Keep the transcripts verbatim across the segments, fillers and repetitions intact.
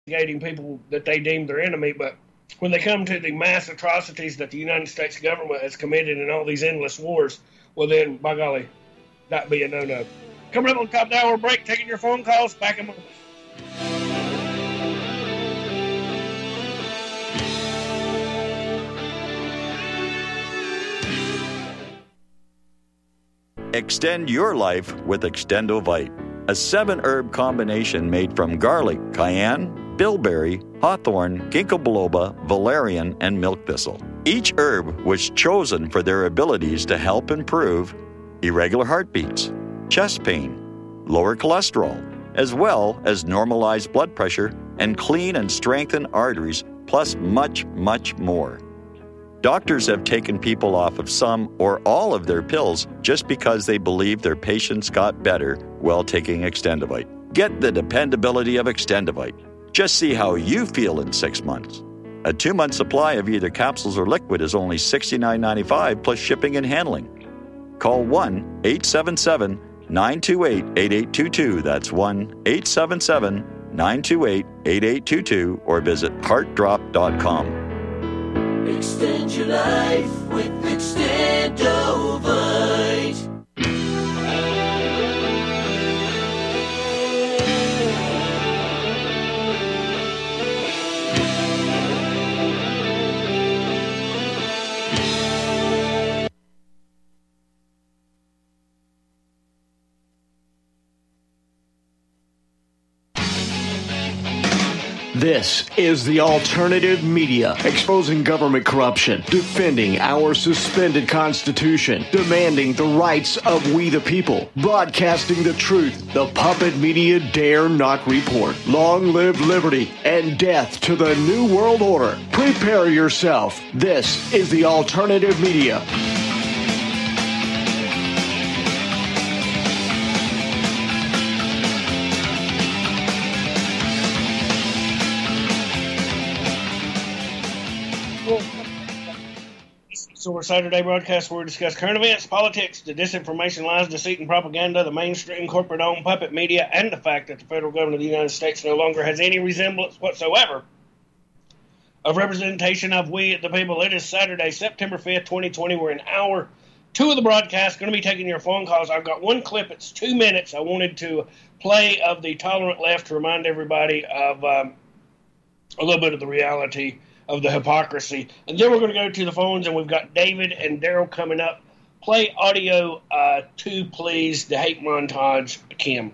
investigating people that they deem their enemy, but when they come to the mass atrocities that the United States government has committed in all these endless wars, well then, by golly, that'd be a no-no. Coming up on top of the hour break, taking your phone calls, back in a moment. Extend your life with Extendovite, a seven-herb combination made from garlic, cayenne, bilberry, hawthorn, ginkgo biloba, valerian, and milk thistle. Each herb was chosen for their abilities to help improve irregular heartbeats, chest pain, lower cholesterol, as well as normalize blood pressure and clean and strengthen arteries, plus much, much more. Doctors have taken people off of some or all of their pills just because they believe their patients got better while taking Extendovite. Get the dependability of Extendovite. Just see how you feel in six months. A two-month supply of either capsules or liquid is only sixty-nine ninety-five plus shipping and handling. Call one eight seven seven, nine two eight, eight eight two two. That's one eight seven seven, nine two eight, eight eight two two or visit heart drop dot com. Extend your life with Extendovite. This is the alternative media, exposing government corruption, defending our suspended constitution, demanding the rights of we the people, broadcasting the truth the puppet media dare not report. Long live liberty and death to the New World Order. Prepare yourself. This is the alternative media. So our Saturday broadcast where we discuss current events, politics, the disinformation, lies, deceit, and propaganda, the mainstream corporate-owned puppet media, and the fact that the federal government of the United States no longer has any resemblance whatsoever of representation of we the people. It is Saturday, September fifth, twenty twenty. We're in hour two of the broadcast. Going to be taking your phone calls. I've got one clip. It's two minutes. I wanted to play of the tolerant left to remind everybody of um, a little bit of the reality of the hypocrisy. And then we're going to go to the phones, and we've got David and Daryl coming up. Play audio uh, two, please, the hate montage, Kim.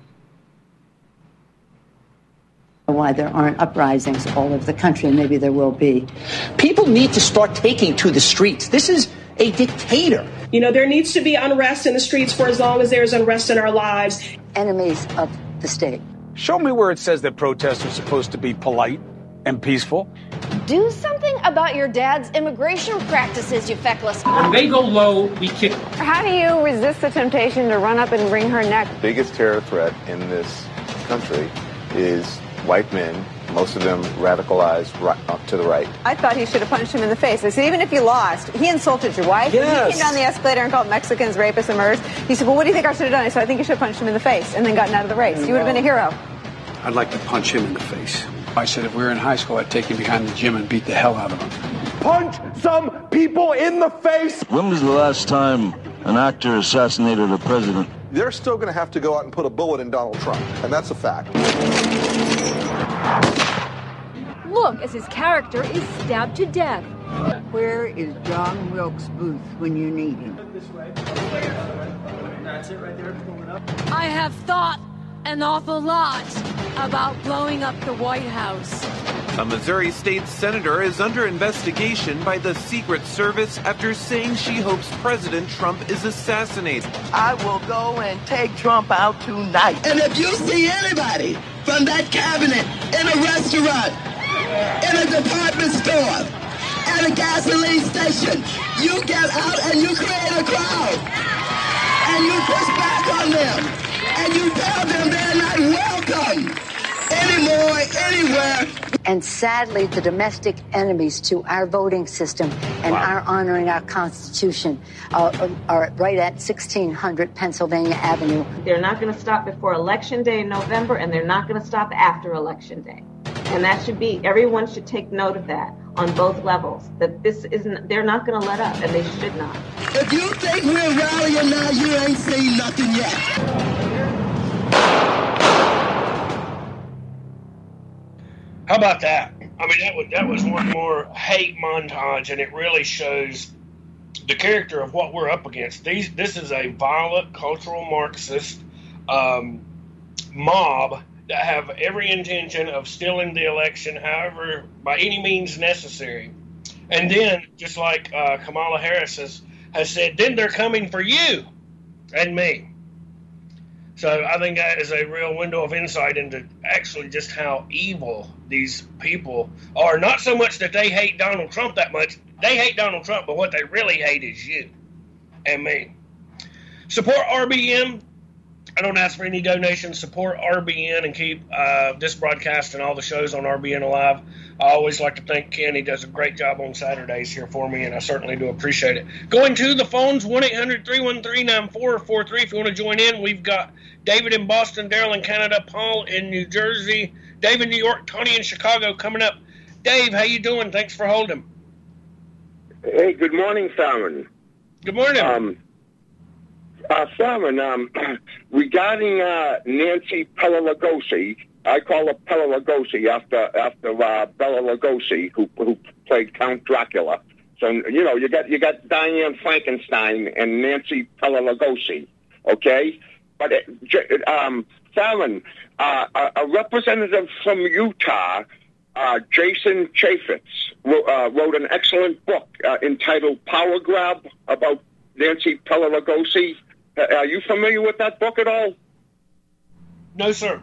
Why there aren't uprisings all over the country, and maybe there will be. People need to start taking to the streets. This is a dictator. You know, there needs to be unrest in the streets for as long as there's unrest in our lives. Enemies of the state. Show me where it says that protests are supposed to be polite and peaceful. Do something about your dad's immigration practices, you feckless. When they go low, we kick. How do you resist the temptation to run up and wring her neck? The biggest terror threat in this country is white men, most of them radicalized right, up to the right. I thought he should have punched him in the face. I said, even if you lost, he insulted your wife. Yes. He came down the escalator and called Mexicans rapists and murderers. He said, well, what do you think I should have done? I said, I think you should have punched him in the face and then gotten out of the race. You would have been a hero. I'd like to punch him in the face. I said if we were in high school, I'd take him behind the gym and beat the hell out of him. Punch some people in the face! When was the last time an actor assassinated a president? They're still going to have to go out and put a bullet in Donald Trump, and that's a fact. Look as his character is stabbed to death. Where is John Wilkes Booth when you need him? That's it right there, pulling up. I have thought an awful lot about blowing up the White House. A Missouri state senator is under investigation by the Secret Service after saying she hopes President Trump is assassinated. I will go and take Trump out tonight. And if you see anybody from that cabinet in a restaurant, in a department store, at a gasoline station, you get out and you create a crowd. And you push back on them. And you tell them they're not welcome anymore, anywhere. And sadly, the domestic enemies to our voting system and wow. our honoring our Constitution uh, are right at sixteen hundred Pennsylvania Avenue. They're not going to stop before Election Day in November, and they're not going to stop after Election Day. And that should be, everyone should take note of that on both levels, that this isn't, they're not going to let up, and they should not. If you think we're rallying now, you ain't seen nothing yet. How about that? I mean, that was, that was one more hate montage, and it really shows the character of what we're up against. These, this is a violent, cultural Marxist um, mob that have every intention of stealing the election, however, by any means necessary. And then, just like uh, Kamala Harris has, has said, then they're coming for you and me. So I think that is a real window of insight into actually just how evil these people are. Not so much that they hate Donald Trump that much. They hate Donald Trump, but what they really hate is you and me. Support R B N. I don't ask for any donations. Support R B N and keep uh, this broadcast and all the shows on R B N alive. I always like to thank Ken. He does a great job on Saturdays here for me, and I certainly do appreciate it. Going to the phones, one eight hundred three one three nine four four three. If you want to join in, we've got David in Boston, Daryl in Canada, Paul in New Jersey, Dave in New York, Tony in Chicago coming up. Dave, how you doing? Thanks for holding. Hey, good morning, Salmon. Good morning. Um, uh, Salmon, um, regarding uh, Nancy Bela-Lugosi, I call her Bela Lugosi after after uh, Bela Lugosi, who who played Count Dracula. So you know you got you got Diane Frankenstein and Nancy Bela Lugosi, okay? But uh, um, Salmon, uh, a, a representative from Utah, uh, Jason Chaffetz, wrote, uh, wrote an excellent book uh, entitled Power Grab about Nancy Bela Lugosi. Uh, are you familiar with that book at all? No, sir.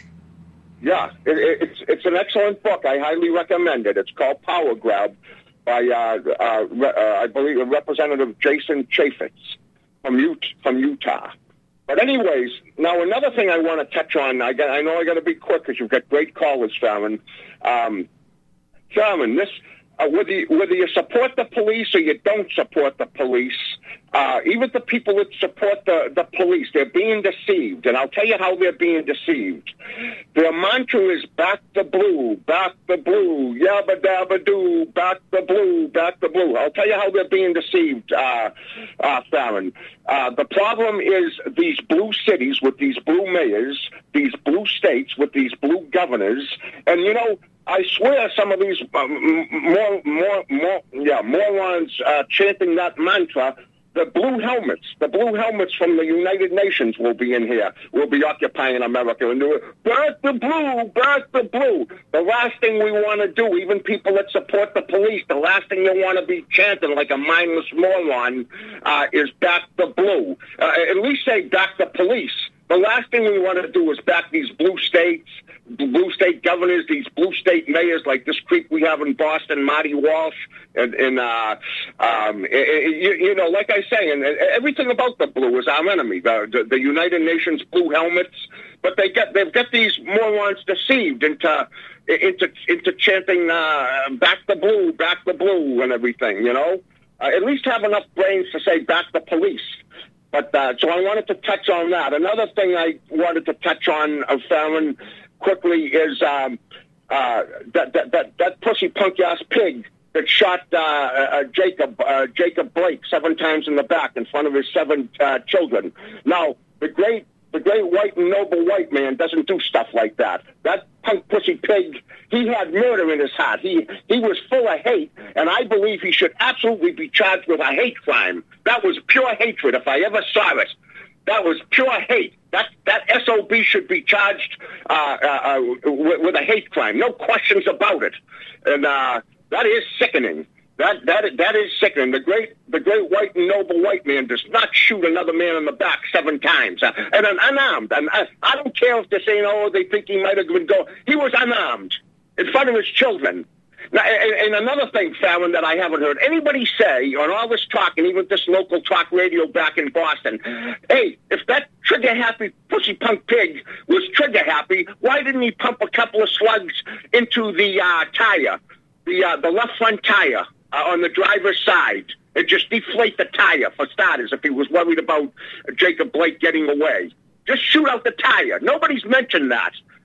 Yeah, it, it, it's it's an excellent book. I highly recommend it. It's called Power Grab by, uh, uh, re, uh, I believe, Representative Jason Chaffetz from Ut- from Utah. But anyways, now another thing I want to touch on, I, got, I know I got to be quick because you've got great callers, Salmon. Um, Salmon, this, uh, whether, you, whether you support the police or you don't support the police, uh, even the people that support the, the police, they're being deceived. And I'll tell you how they're being deceived. Their mantra is back the blue, back the blue, yabba dabba doo, back the blue, back the blue. I'll tell you how they're being deceived, uh, uh, Farron. Uh, the problem is these blue cities with these blue mayors, these blue states with these blue governors, and you know, I swear some of these uh, more, more, more, yeah, morons uh, chanting that mantra. The blue helmets, the blue helmets from the United Nations will be in here, will be occupying America and do it. Back the blue, back the blue. The last thing we want to do, even people that support the police, the last thing they want to be chanting like a mindless moron uh, is back the blue. Uh, at least say back the police. The last thing we want to do is back these blue states, blue state governors, these blue state mayors like this creep we have in Boston, Marty Walsh, and, and uh, um, you, you know, like I say, and everything about the blue is our enemy. The, the, the United Nations blue helmets, but they get they've got these morons deceived into into into chanting uh, back the blue, back the blue, and everything. You know, uh, at least have enough brains to say back the police. But uh, so I wanted to touch on that. Another thing I wanted to touch on, uh, Fallon, quickly is um, uh, that, that that that pussy punk ass pig that shot uh, uh, Jacob uh, Jacob Blake seven times in the back in front of his seven uh, children. Now the great the great white and noble white man doesn't do stuff like that. That punk pussy pig, he had murder in his heart. He he was full of hate, and I believe he should absolutely be charged with a hate crime. That was pure hatred, if I ever saw it. That was pure hate. That that S O B should be charged uh, uh, uh, with, with a hate crime. No questions about it. And uh, that is sickening. That that that is sickening. The great the great white and noble white man does not shoot another man in the back seven times, uh, and an unarmed. And I, I don't care if they're saying, oh, they think he might have been going. He was unarmed in front of his children. Now, and, and another thing, Fallon, that I haven't heard anybody say on all this talk, and even this local talk radio back in Boston, hey, if that trigger-happy pussy punk pig was trigger-happy, why didn't he pump a couple of slugs into the uh, tire, the uh, the left front tire uh, on the driver's side, and just deflate the tire, for starters, if he was worried about Jacob Blake getting away? Just shoot out the tire. Nobody's mentioned that.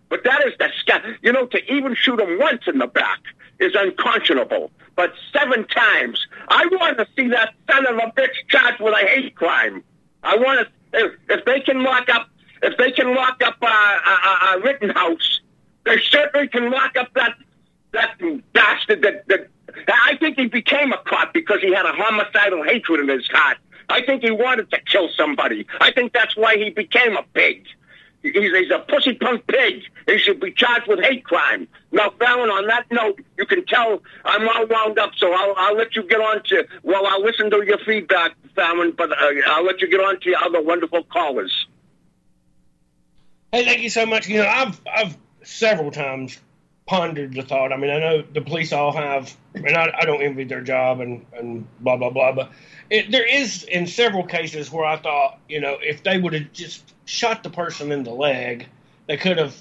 But that is the sky. You know, to even shoot him once in the back is unconscionable. But seven times, I want to see that son of a bitch charged with a hate crime. I want to. If, if they can lock up, if they can lock up uh, uh, uh, Rittenhouse, they certainly can lock up that that bastard. That, that I think he became a cop because he had a homicidal hatred in his heart. I think he wanted to kill somebody. I think that's why he became a pig. He's, he's a pussy punk pig. He should be charged with hate crime. Now, Fallon, on that note, you can tell I'm all wound up, so I'll, I'll let you get on to, well, I'll listen to your feedback, Fallon, but uh, I'll let you get on to your other wonderful callers. Hey, thank you so much. You know, I've I've several times pondered the thought. I mean, I know the police all have, and I, I don't envy their job and, and blah, blah, blah, but it, there is in several cases where I thought, you know, if they would have just shot the person in the leg, they could have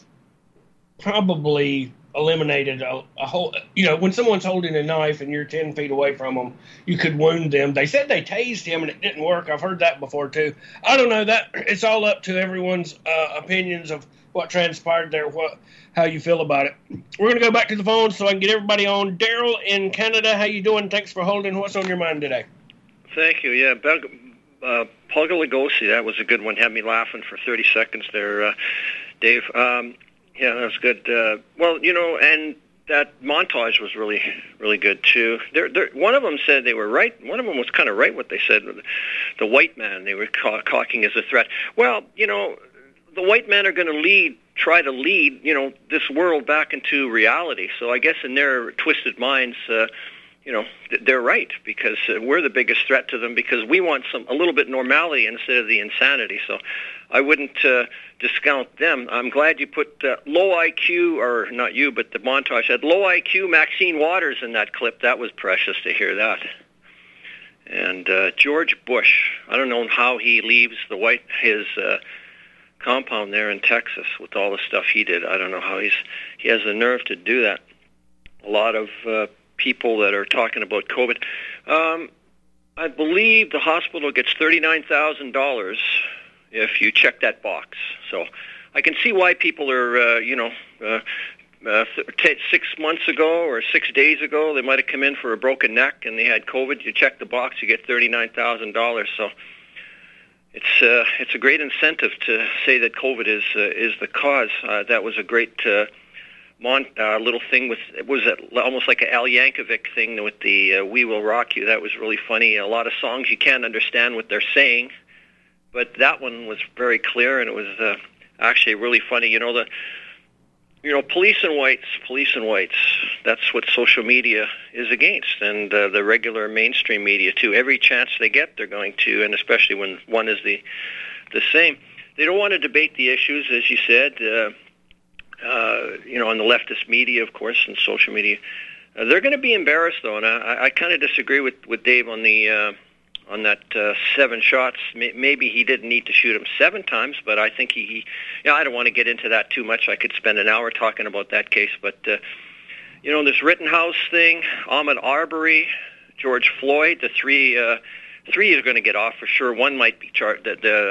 probably eliminated a, a whole, you know, when someone's holding a knife and you're ten feet away from them, you could wound them. They said they tased him and it didn't work. I've heard that before too. I don't know, that it's all up to everyone's uh, opinions of what transpired there, what, how you feel about it. We're going to go back to the phone so I can get everybody on. Daryl in Canada, how you doing? Thanks for holding. What's on your mind today? Thank you. Yeah, uh, Paul Lugosi, that was a good one. Had me laughing for thirty seconds there, uh, Dave. Um, yeah, that was good. Uh, well, you know, and that montage was really, really good too. They're, they're, one of them said they were right. One of them was kind of right what they said. The white man they were ca- caulking as a threat. Well, you know, the white men are going to lead, try to lead, you know, this world back into reality. So I guess in their twisted minds, uh, you know, they're right, because uh, we're the biggest threat to them, because we want some a little bit normality instead of the insanity. So I wouldn't uh, discount them. I'm glad you put uh, low I Q, or not you, but the montage had low I Q Maxine Waters in that clip. That was precious to hear that. And uh, George Bush, I don't know how he leaves the white his uh, compound there in Texas with all the stuff he did. I don't know how he's he has the nerve to do that. A lot of uh, people that are talking about COVID. Um, I believe the hospital gets thirty-nine thousand dollars if you check that box. So I can see why people are, uh, you know, uh, uh, t- six months ago or six days ago, they might have come in for a broken neck and they had COVID. You check the box, you get thirty-nine thousand dollars. So it's uh, it's a great incentive to say that COVID is uh, is the cause. Uh, that was a great uh, mon- uh, little thing with, it was a, almost like an Al Yankovic thing with the uh, We Will Rock You. That was really funny. A lot of songs you can't understand what they're saying, but that one was very clear, and it was uh, actually really funny. You know, the you know, police and whites, police and whites, that's what social media is against, and uh, the regular mainstream media too. Every chance they get, they're going to, and especially when one is the the same. They don't want to debate the issues, as you said, uh, uh, you know, on the leftist media, of course, and social media. Uh, they're going to be embarrassed, though, and I, I kind of disagree with, with Dave on the uh, on that uh, seven shots. Maybe he didn't need to shoot him seven times, but I think he, he you know, I don't want to get into that too much. I could spend an hour talking about that case, but, uh, you know, this Rittenhouse thing, Ahmaud Arbery, George Floyd, the three, uh, three are going to get off for sure. One might be charged, the, the,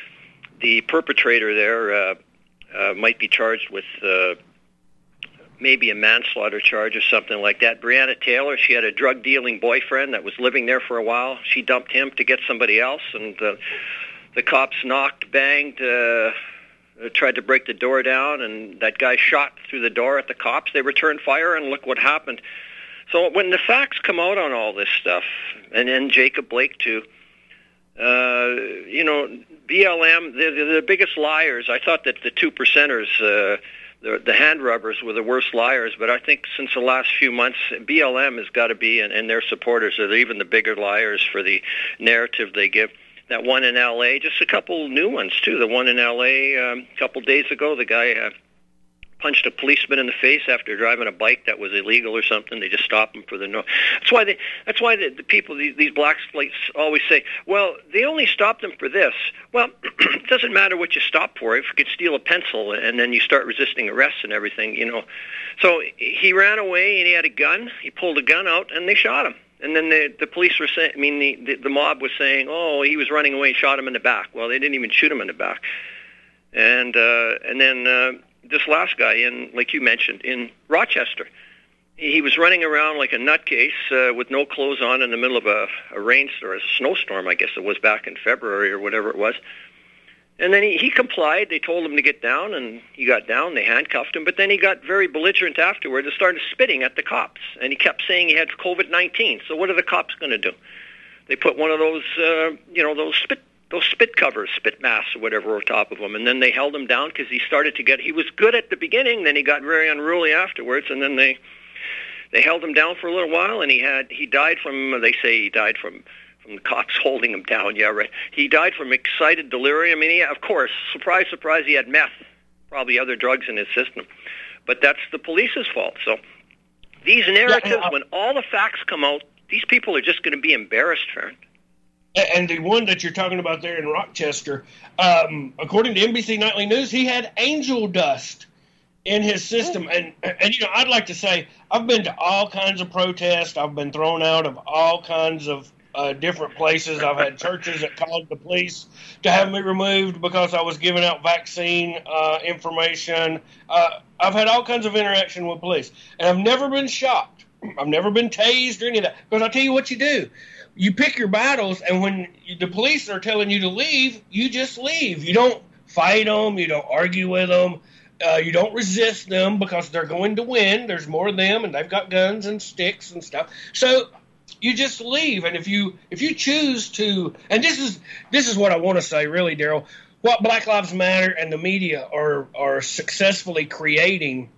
the perpetrator there uh, uh, might be charged with uh, maybe a manslaughter charge or something like that. Breonna Taylor, she had a drug-dealing boyfriend that was living there for a while. She dumped him to get somebody else, and uh, the cops knocked, banged, uh, tried to break the door down, and that guy shot through the door at the cops. They returned fire, and look what happened. So when the facts come out on all this stuff, and then Jacob Blake too, uh, you know, B L M, they're, they're the biggest liars. I thought that the two percenters, uh, The, the hand rubbers were the worst liars, but I think since the last few months, B L M has got to be, and, and their supporters are even the bigger liars for the narrative they give. That one in L A, just a couple new ones, too. The one in L A um, a couple days ago, the guy uh, punched a policeman in the face after driving a bike that was illegal or something. They just stopped him for the no. That's why they. That's why the, the people, these, these black slates, always say, "Well, they only stopped them for this." Well, it doesn't matter what you stop for. If you could steal a pencil and then you start resisting arrest and everything, you know. So he ran away and he had a gun. He pulled a gun out and they shot him. And then the the police were saying, I mean, the, the the mob was saying, "Oh, he was running away and shot him in the back." Well, they didn't even shoot him in the back. And uh, and then. Uh, this last guy in, like you mentioned, in Rochester. He was running around like a nutcase uh, with no clothes on in the middle of a, a rainstorm, or a snowstorm, I guess it was back in February or whatever it was. And then he, he complied. They told him to get down, and he got down. They handcuffed him. But then he got very belligerent afterwards and started spitting at the cops. And he kept saying he had COVID nineteen. So what are the cops going to do? They put one of those, uh, you know, those spit those spit covers, spit masks or whatever on top of him. And then they held him down because he started to get, he was good at the beginning. Then he got very unruly afterwards. And then they they held him down for a little while. And he had, he died from, they say he died from, from the cops holding him down. Yeah, right. He died from excited delirium. I mean, he, of course, surprise, surprise, he had meth, probably other drugs in his system. But that's the police's fault. So these narratives, when all the facts come out, these people are just going to be embarrassed, Fern. And the one that you're talking about there in Rochester, um, according to N B C Nightly News, he had angel dust in his system. And, and, you know, I'd like to say I've been to all kinds of protests. I've been thrown out of all kinds of uh, different places. I've had churches that called the police to have me removed because I was giving out vaccine uh, information. Uh, I've had all kinds of interaction with police. And I've never been shot. I've never been tased or any of that. Because I'll tell you what you do. You pick your battles, and when you, the police are telling you to leave, you just leave. You don't fight them. You don't argue with them. Uh, you don't resist them because they're going to win. There's more of them, and they've got guns and sticks and stuff. So you just leave. And if you if you choose to, and this is this is what I want to say, really, Daryl, what Black Lives Matter and the media are are successfully creating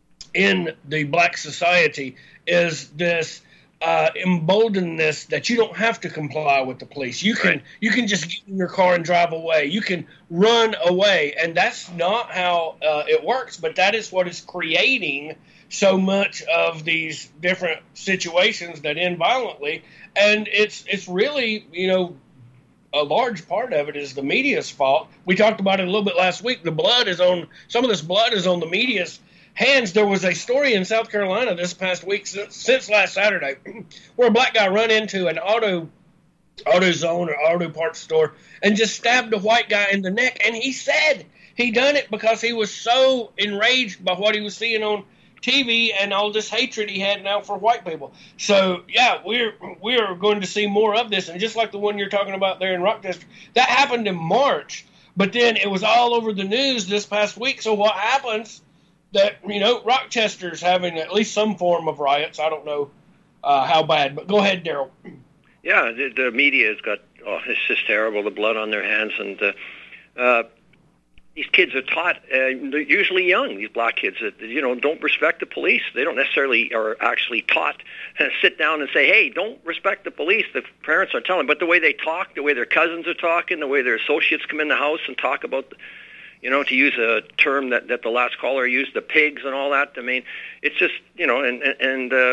in the black society is this uh, emboldenedness that you don't have to comply with the police. You can right. you can just get in your car and drive away. You can run away, and that's not how uh, it works. But that is what is creating so much of these different situations that end violently. And it's it's really, you know, a large part of it is the media's fault. We talked about it a little bit last week. The blood is on some of this blood is on the media's hands. There was a story in South Carolina this past week, since, since last Saturday, where a black guy run into an auto auto zone or auto parts store and just stabbed a white guy in the neck. And he said he done it because he was so enraged by what he was seeing on T V and all this hatred he had now for white people. So yeah, we're we're going to see more of this. And just like the one you're talking about there in Rochester, that happened in March, but then it was all over the news this past week. So what happens? That, you know, Rochester's having at least some form of riots. I don't know uh, how bad, but go ahead, Daryl. Yeah, the, the media has got, oh, it's just terrible, the blood on their hands. And uh, uh, these kids are taught, uh, they're usually young, these black kids, that, you know, don't respect the police. They don't necessarily are actually taught to sit down and say, hey, don't respect the police. The parents are telling them. But the way they talk, the way their cousins are talking, the way their associates come in the house and talk about the, you know, to use a term that, that the last caller used, the pigs and all that. I mean, it's just, you know, and, and uh,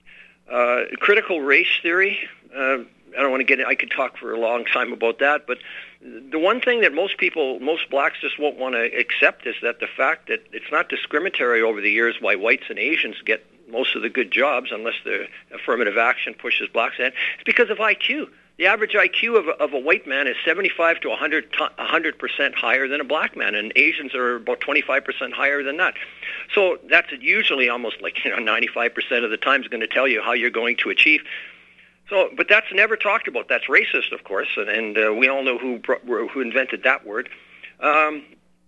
uh, critical race theory, uh, I don't want to get in, I could talk for a long time about that, but the one thing that most people, most blacks just won't want to accept is that the fact that it's not discriminatory over the years why whites and Asians get most of the good jobs unless the affirmative action pushes blacks ahead. It's because of I Q. The average I Q of a, of a white man is seventy-five to one hundred percent higher than a black man, and Asians are about twenty-five percent higher than that. So that's usually almost like, you know, ninety-five percent of the time is going to tell you how you're going to achieve. So, but that's never talked about. That's racist, of course, and, and uh, we all know who who invented that word. Um,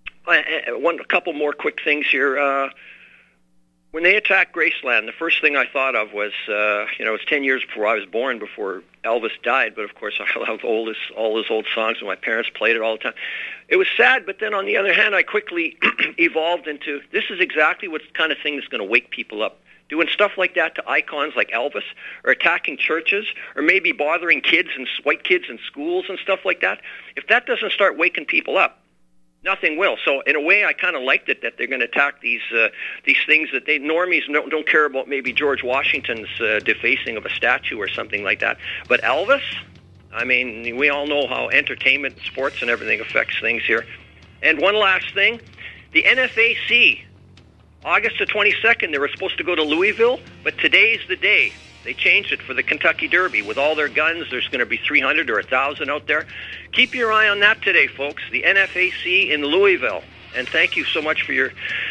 one, a couple more quick things here. Uh, When they attacked Graceland, the first thing I thought of was, uh, you know, it's ten years before I was born, before Elvis died, but of course I love all his, all his old songs, and my parents played it all the time. It was sad, but then on the other hand, I quickly evolved into, this is exactly what kind of thing that's going to wake people up. Doing stuff like that to icons like Elvis, or attacking churches, or maybe bothering kids and white kids in schools and stuff like that. If that doesn't start waking people up, nothing will. So in a way, I kind of liked it that they're going to attack these uh, these things that they normies don't, don't care about. Maybe George Washington's uh, defacing of a statue or something like that. But Elvis, I mean, we all know how entertainment, sports, and everything affects things here. And one last thing, the N F A C, August the twenty-second, they were supposed to go to Louisville, but today's the day. They changed it for the Kentucky Derby. With all their guns, there's going to be three hundred or one thousand out there. Keep your eye on that today, folks. The N F A C in Louisville. And thank you so much for your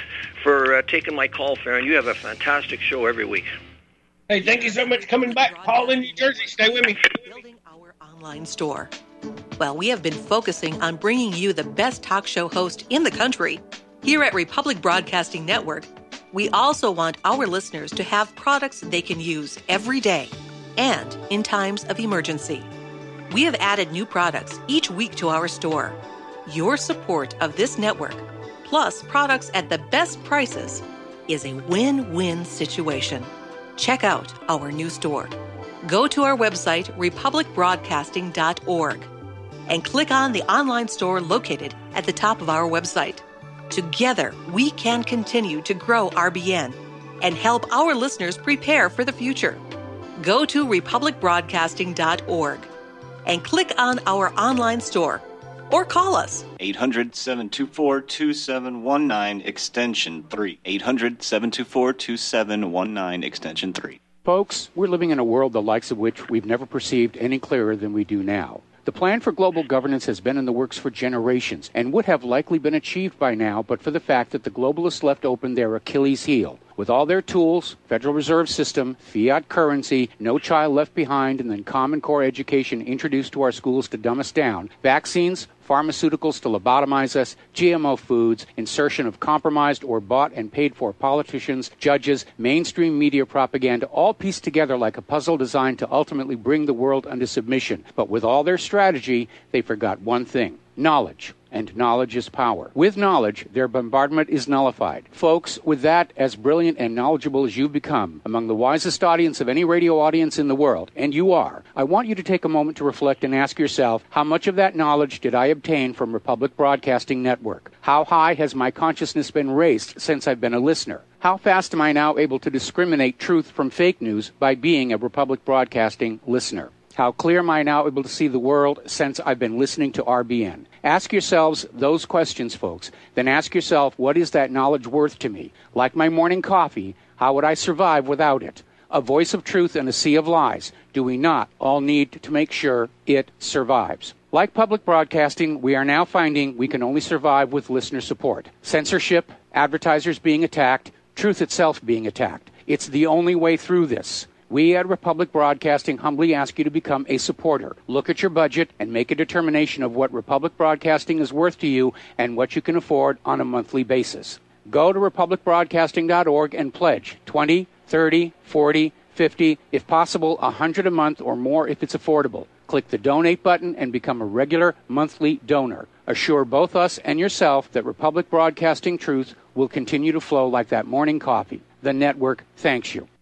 for uh, taking my call, Farron. You have a fantastic show every week. Hey, thank you so much for coming back. Paul in New Jersey. Stay with me. Building our online store. Well, we have been focusing on bringing you the best talk show host in the country. Here at Republic Broadcasting Network, we also want our listeners to have products they can use every day and in times of emergency. We have added new products each week to our store. Your support of this network, plus products at the best prices, is a win-win situation. Check out our new store. Go to our website, republic broadcasting dot org, and click on the online store located at the top of our website. Together, we can continue to grow R B N and help our listeners prepare for the future. Go to republic broadcasting dot org and click on our online store or call us. eight hundred, seven two four, two seven one nine, extension three. eight hundred, seven two four, two seven one nine, extension three. Folks, we're living in a world the likes of which we've never perceived any clearer than we do now. The plan for global governance has been in the works for generations and would have likely been achieved by now but for the fact that the globalists left open their Achilles heel. With all their tools, Federal Reserve System, fiat currency, no child left behind, and then Common Core education introduced to our schools to dumb us down, vaccines, pharmaceuticals to lobotomize us, G M O foods, insertion of compromised or bought and paid for politicians, judges, mainstream media propaganda, all pieced together like a puzzle designed to ultimately bring the world under submission. But with all their strategy, they forgot one thing: knowledge. And knowledge is power. With knowledge, their bombardment is nullified. Folks, with that, as brilliant and knowledgeable as you've become, among the wisest audience of any radio audience in the world, and you are, I want you to take a moment to reflect and ask yourself, how much of that knowledge did I obtain from Republic Broadcasting Network? How high has my consciousness been raised since I've been a listener? How fast am I now able to discriminate truth from fake news by being a Republic Broadcasting listener? How clear am I now able to see the world since I've been listening to R B N? Ask yourselves those questions, folks. Then ask yourself, what is that knowledge worth to me? Like my morning coffee, how would I survive without it? A voice of truth in a sea of lies. Do we not all need to make sure it survives? Like public broadcasting, we are now finding we can only survive with listener support. Censorship, advertisers being attacked, truth itself being attacked. It's the only way through this. We at Republic Broadcasting humbly ask you to become a supporter. Look at your budget and make a determination of what Republic Broadcasting is worth to you and what you can afford on a monthly basis. Go to republic broadcasting dot org and pledge twenty, thirty, forty, fifty, if possible one hundred a month or more if it's affordable. Click the donate button and become a regular monthly donor. Assure both us and yourself that Republic Broadcasting truth will continue to flow like that morning coffee. The network thanks you.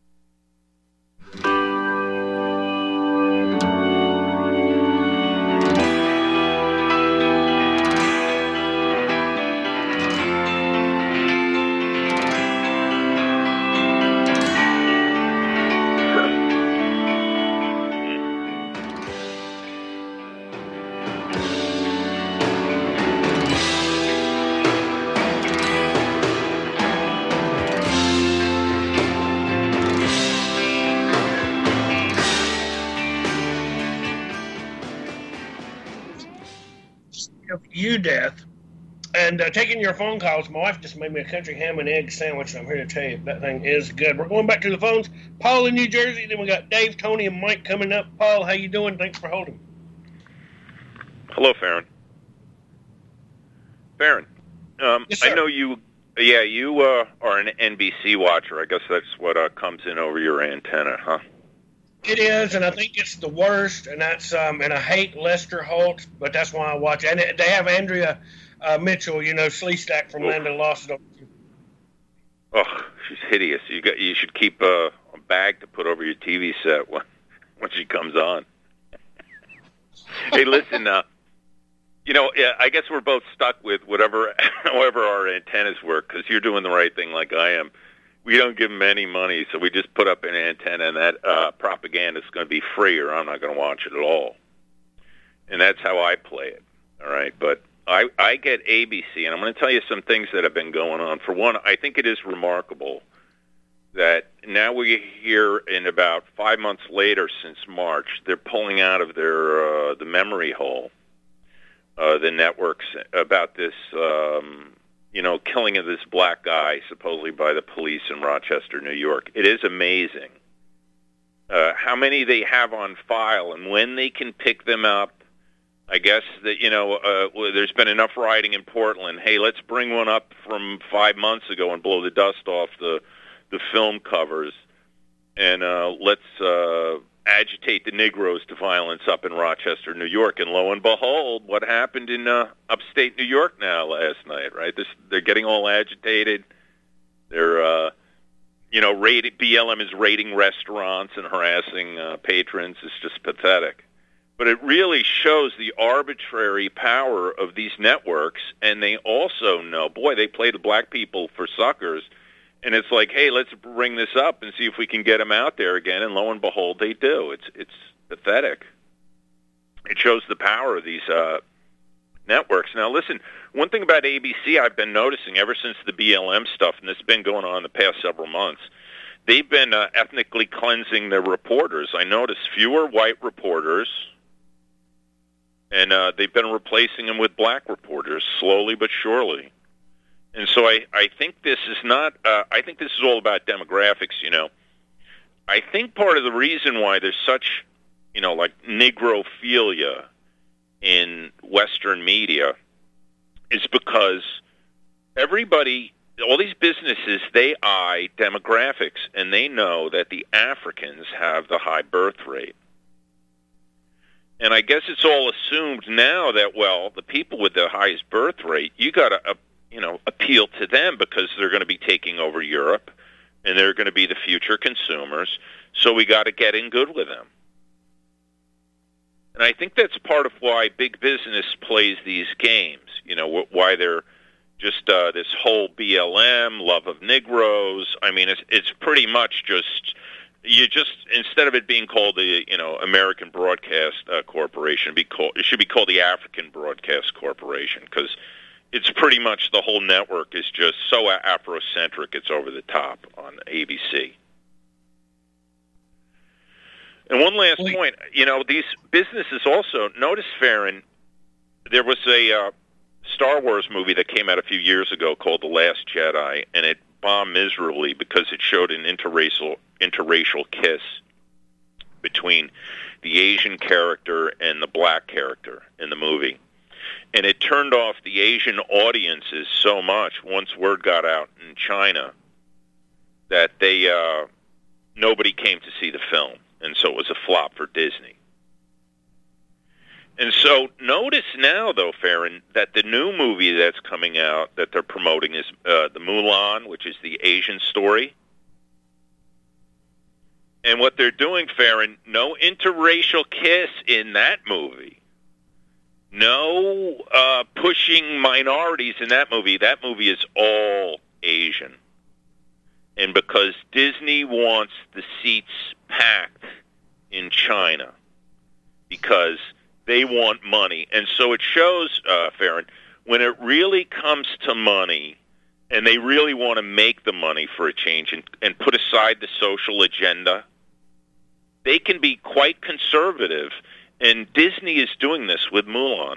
You death and uh, taking your phone calls. My wife just made me a country ham and egg sandwich, and I'm here to tell you that thing is good. We're going back to the phones. Paul in New Jersey, then we got Dave, Tony, and Mike coming up. Paul, how you doing? Thanks for holding. Hello, Farron. Farron, um, yes, sir. I know you. Yeah, you uh, are an N B C watcher. I guess that's what uh, comes in over your antenna, huh? It is, and I think it's the worst, and that's um, and I hate Lester Holt, but that's why I watch it. And it, they have Andrea uh, Mitchell, you know, Sleestack from Land of the Lost. Oh, she's hideous. You got you should keep uh, a bag to put over your T V set when when she comes on. Hey, listen, uh, you know, yeah, I guess we're both stuck with whatever, however our antennas work, because you're doing the right thing like I am. We don't give them any money, so we just put up an antenna, and that uh, propaganda is going to be free, or I'm not going to watch it at all. And that's how I play it, all right? But I, I get A B C, and I'm going to tell you some things that have been going on. For one, I think it is remarkable that now we hear in about five months later since March, they're pulling out of their uh, the memory hole, uh, the networks, about this um, you know, killing of this black guy, supposedly by the police in Rochester, New York. It is amazing uh, how many they have on file and when they can pick them up. I guess that, you know, uh, there's been enough rioting in Portland. Hey, let's bring one up from five months ago and blow the dust off the, the film covers. And uh, let's uh, agitate the Negroes to violence up in Rochester, New York. And lo and behold, what happened in uh, upstate New York now last night, right? This, they're getting all agitated. They're, uh, you know, raiding, B L M is raiding restaurants and harassing uh, patrons. It's just pathetic. But it really shows the arbitrary power of these networks, and they also know, boy, they play the black people for suckers, and it's like, hey, let's bring this up and see if we can get them out there again, and lo and behold, they do. It's it's pathetic. It shows the power of these uh, networks. Now, listen, one thing about A B C I've been noticing ever since the B L M stuff, and this has been going on the past several months, they've been uh, ethnically cleansing their reporters. I noticed fewer white reporters, and uh, they've been replacing them with black reporters slowly but surely. And so I, I think this is not, uh, I think this is all about demographics, you know. I think part of the reason why there's such, you know, like negrophilia in Western media is because everybody, all these businesses, they eye demographics, and they know that the Africans have the high birth rate. And I guess it's all assumed now that, well, the people with the highest birth rate, you got to, uh, you know, appeal to them because they're going to be taking over Europe, and they're going to be the future consumers. So we got to get in good with them. And I think that's part of why big business plays these games. You know, why they're just uh, this whole B L M, love of Negroes. I mean, it's it's pretty much just. You just, instead of it being called the, you know, American Broadcast uh, Corporation, be called, it should be called the African Broadcast Corporation, because it's pretty much the whole network is just so Afrocentric, it's over the top on A B C. And one last Wait. point, you know, these businesses also, notice, Farron, there was a uh, Star Wars movie that came out a few years ago called The Last Jedi, and it bombed miserably because it showed an interracial interracial kiss between the Asian character and the black character in the movie. And it turned off the Asian audiences so much once word got out in China that they uh, nobody came to see the film. And so it was a flop for Disney. And so notice now, though, Farron, that the new movie that's coming out that they're promoting is uh, the Mulan, which is the Asian story. And what they're doing, Farron, no interracial kiss in that movie. No uh, pushing minorities in that movie. That movie is all Asian. And because Disney wants the seats packed in China, because they want money. And so it shows, uh, Farron, when it really comes to money, and they really want to make the money for a change and, and put aside the social agenda, they can be quite conservative. And Disney is doing this with Mulan.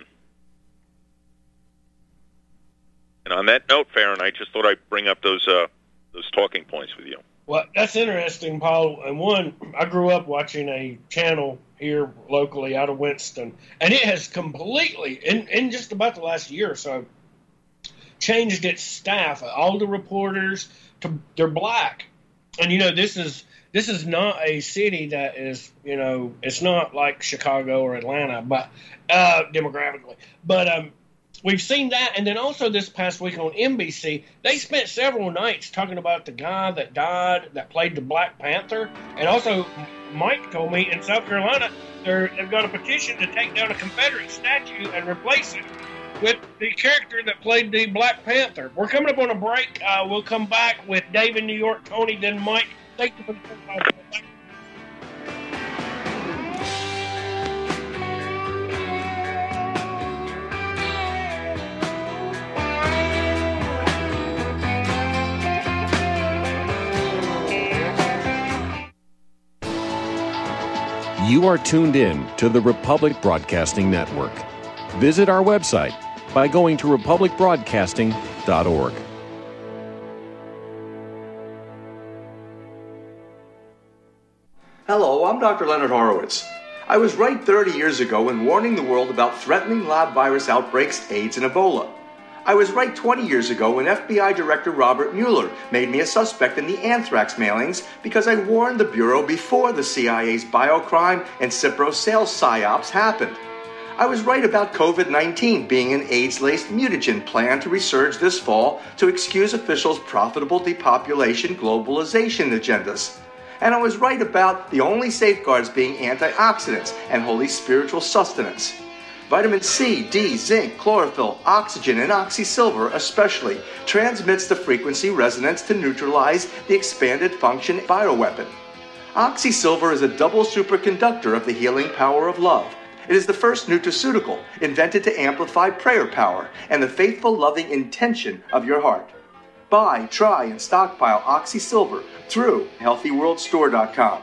And on that note, Farron, I just thought I'd bring up those uh, those talking points with you. Well, that's interesting, Paul. And one, I grew up watching a channel here locally out of Winston, and it has completely, in, in just about the last year or so, changed its staff. All the reporters, to, they're black. And, you know, this is this is not a city that is, you know, it's not like Chicago or Atlanta, but uh, demographically. But um, we've seen that. And then also this past week on N B C, they spent several nights talking about the guy that died that played the Black Panther. And also, Mike told me in South Carolina, they're, they've got a petition to take down a Confederate statue and replace it with the character that played the Black Panther. We're coming up on a break. Uh, we'll come back with Dave in New York, Tony, then Mike. Thank you for the phone call. You are tuned in to the Republic Broadcasting Network. Visit our website, by going to republic broadcasting dot org. Hello, I'm Doctor Leonard Horowitz. I was right thirty years ago in warning the world about threatening lab virus outbreaks, AIDS, and Ebola. I was right twenty years ago when F B I Director Robert Mueller made me a suspect in the anthrax mailings because I warned the Bureau before the C I A's biocrime and Cipro sales psyops happened. I was right about COVID nineteen being an AIDS-laced mutagen planned to resurge this fall to excuse officials' profitable depopulation globalization agendas. And I was right about the only safeguards being antioxidants and holy spiritual sustenance. Vitamin C, D, zinc, chlorophyll, oxygen, and oxysilver especially transmits the frequency resonance to neutralize the expanded function bioweapon. Oxysilver is a double superconductor of the healing power of love. It is the first nutraceutical invented to amplify prayer power and the faithful, loving intention of your heart. Buy, try, and stockpile Oxysilver through healthy world store dot com.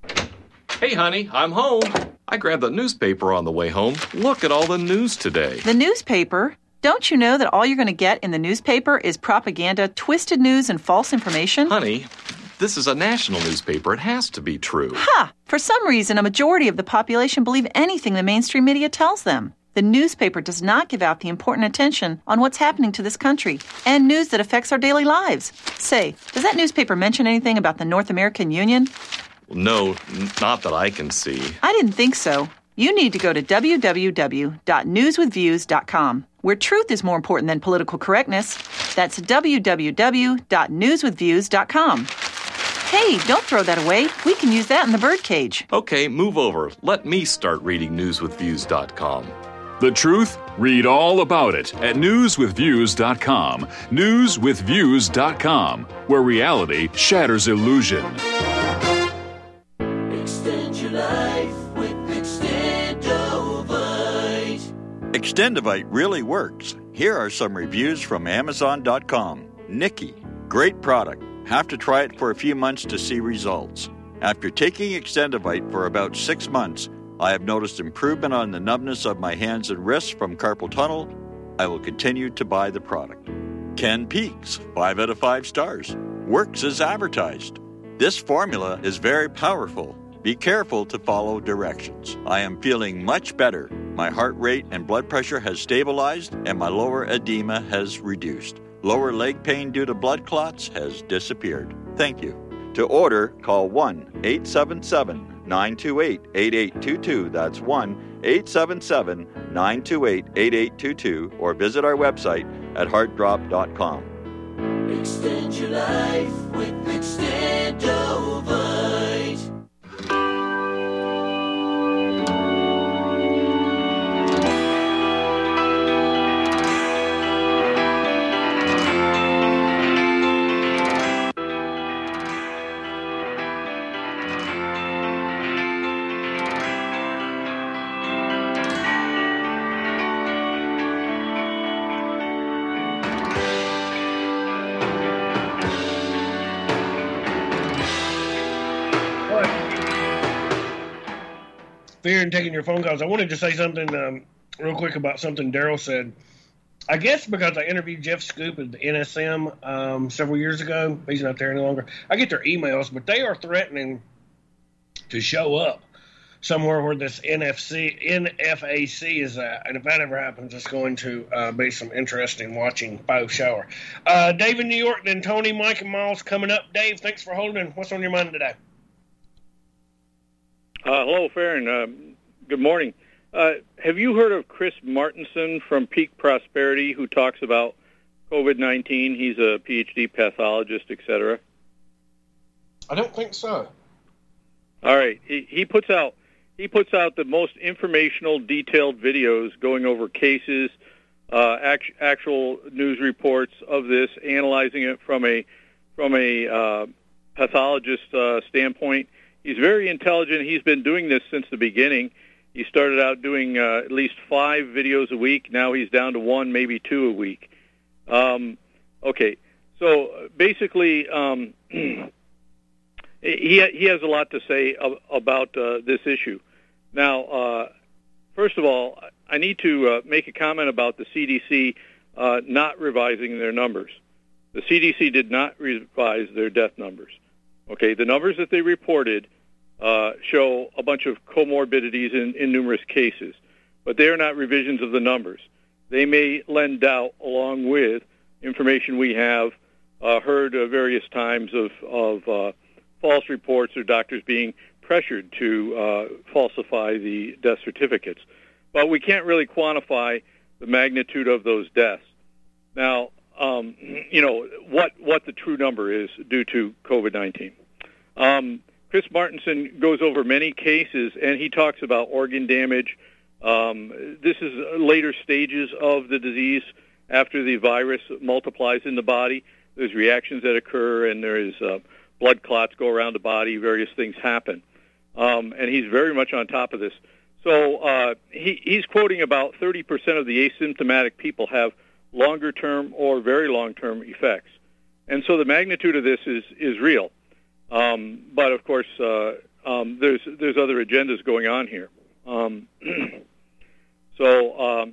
Hey, honey, I'm home. I grabbed the newspaper on the way home. Look at all the news today. The newspaper? Don't you know that all you're going to get in the newspaper is propaganda, twisted news, and false information? Honey, this is a national newspaper. It has to be true. Ha! For some reason, a majority of the population believe anything the mainstream media tells them. The newspaper does not give out the important attention on what's happening to this country and news that affects our daily lives. Say, does that newspaper mention anything about the North American Union? No, n- not that I can see. I didn't think so. You need to go to w w w dot news with views dot com, where truth is more important than political correctness. That's w w w dot news with views dot com. Hey, don't throw that away. We can use that in the birdcage. Okay, move over. Let me start reading news with views dot com. The truth? Read all about it at news with views dot com. news with views dot com, where reality shatters illusion. Extend your life with Extendovite. Extendovite really works. Here are some reviews from amazon dot com. Nikki, great product. Have to try it for a few months to see results. After taking Extendovite for about six months, I have noticed improvement on the numbness of my hands and wrists from carpal tunnel. I will continue to buy the product. Ken Peaks, five out of five stars. Works as advertised. This formula is very powerful. Be careful to follow directions. I am feeling much better. My heart rate and blood pressure has stabilized and my lower edema has reduced. Lower leg pain due to blood clots has disappeared. Thank you. To order, call one eight seven seven nine two eight eight eight two two. That's one eight seven seven nine two eight eight eight two two or visit our website at heart drop dot com. Extend your life with Extendovite. Fear and taking your phone calls. I wanted to say something um, real quick about something Daryl said. I guess because I interviewed Jeff Scoop at the N S M um, several years ago. He's not there any longer. I get their emails, but they are threatening to show up somewhere where this N F C, N F A C is at. And if that ever happens, it's going to uh, be some interesting watching Bo Shower. Uh, Dave in New York, then Tony, Mike, and Miles coming up. Dave, thanks for holding. What's on your mind today? Uh, hello, Farron. Uh, good morning. Uh, have you heard of Chris Martenson from Peak Prosperity, who talks about COVID nineteen? He's a P H D pathologist, et cetera. I don't think so. All right. He, he puts out he puts out the most informational, detailed videos going over cases, uh, act, actual news reports of this, analyzing it from a from a uh, pathologist uh, standpoint. He's very intelligent. He's been doing this since the beginning. He started out doing uh, at least five videos a week. Now he's down to one, maybe two a week. Um, okay, so basically um, he he has a lot to say about uh, this issue. Now, uh, first of all, I need to uh, make a comment about the C D C uh, not revising their numbers. The C D C did not revise their death numbers. Okay, the numbers that they reported uh, show a bunch of comorbidities in, in numerous cases, but they are not revisions of the numbers. They may lend doubt along with information we have uh, heard uh, various times of, of uh, false reports or doctors being pressured to uh, falsify the death certificates. But we can't really quantify the magnitude of those deaths. Now, um, you know, what, what the true number is due to COVID nineteen. Um, Chris Martenson goes over many cases, and he talks about organ damage. Um, this is later stages of the disease after the virus multiplies in the body. There's reactions that occur, and there is uh, blood clots go around the body. Various things happen. Um, and he's very much on top of this. So uh, he, he's quoting about thirty percent of the asymptomatic people have longer-term or very long-term effects. And so the magnitude of this is, is real. Um, but, of course, uh, um, there's, there's other agendas going on here. Um, so um,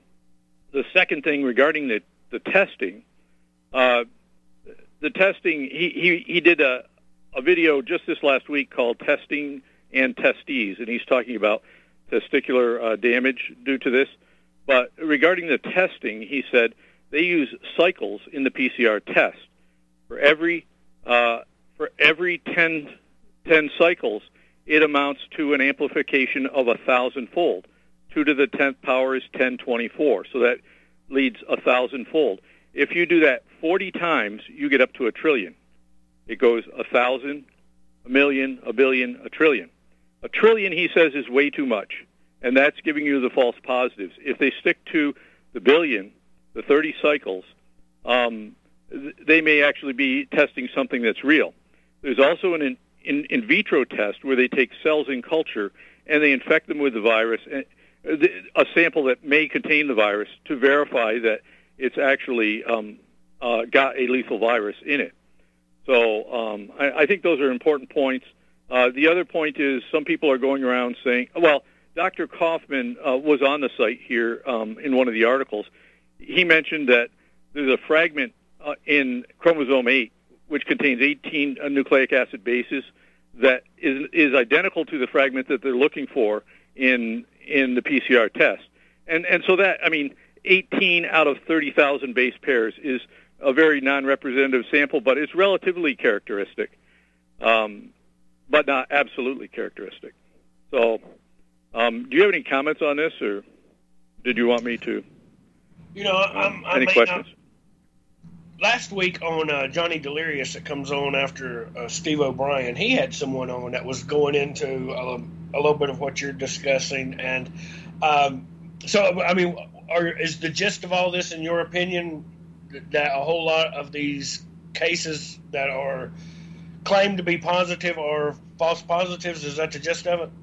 the second thing regarding the, the testing, uh, the testing, he, he, he did a, a video just this last week called Testing and Testes, and he's talking about testicular uh, damage due to this. But regarding the testing, he said they use cycles in the P C R test. For every uh, for every ten, ten cycles, it amounts to an amplification of a thousand-fold. two to the tenth power is ten twenty-four, so that leads a thousand-fold. If you do that forty times, you get up to a trillion. It goes a thousand, a million, a billion, a trillion. A trillion, he says, is way too much, and that's giving you the false positives. If they stick to the billion, the thirty cycles, um, th- they may actually be testing something that's real. There's also an in, in, in vitro test where they take cells in culture and they infect them with the virus, a sample that may contain the virus, to verify that it's actually um, uh, got a lethal virus in it. So um, I, I think those are important points. Uh, the other point is some people are going around saying, well, Doctor Kaufman uh, was on the site here um, in one of the articles. He mentioned that there's a fragment uh, in chromosome eight, which contains eighteen uh, nucleic acid bases, that is is identical to the fragment that they're looking for in in the P C R test. And and so that, I mean, eighteen out of thirty thousand base pairs is a very non-representative sample, but it's relatively characteristic, um, but not absolutely characteristic. So um, do you have any comments on this, or did you want me to? You know, I'm, I any mean, questions? I'm, last week on uh, Johnny Delirious, that comes on after uh, Steve O'Brien, he had someone on that was going into a, a little bit of what you're discussing. And um, so, I mean, are, is the gist of all this, in your opinion, that a whole lot of these cases that are claimed to be positive are false positives? Is that the gist of it?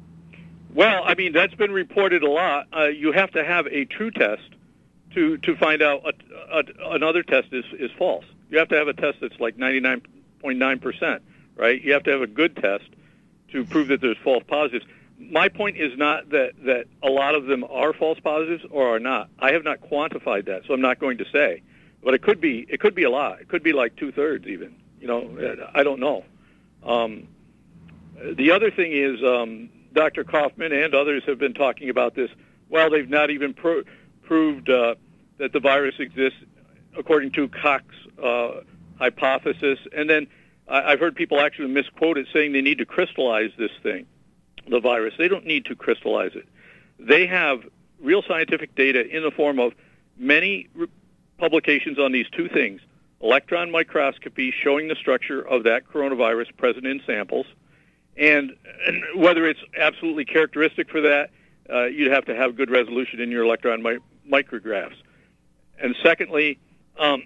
Well, I mean, that's been reported a lot. Uh, you have to have a true test to to find out a, a, another test is, is false. You have to have a test that's like ninety-nine point nine percent, right? You have to have a good test to prove that there's false positives. My point is not that, that a lot of them are false positives or are not. I have not quantified that, so I'm not going to say. But it could be it could be a lot. It could be like two-thirds even. You know, I don't know. Um, the other thing is um, Doctor Kaufman and others have been talking about this. Well, they've not even pro- proved uh, that the virus exists according to Koch's uh, hypothesis. And then I- I've heard people actually misquote it, saying they need to crystallize this thing, the virus. They don't need to crystallize it. They have real scientific data in the form of many re- publications on these two things: electron microscopy showing the structure of that coronavirus present in samples, and, and whether it's absolutely characteristic for that, uh, you'd have to have good resolution in your electron mi- micrographs. And secondly, um,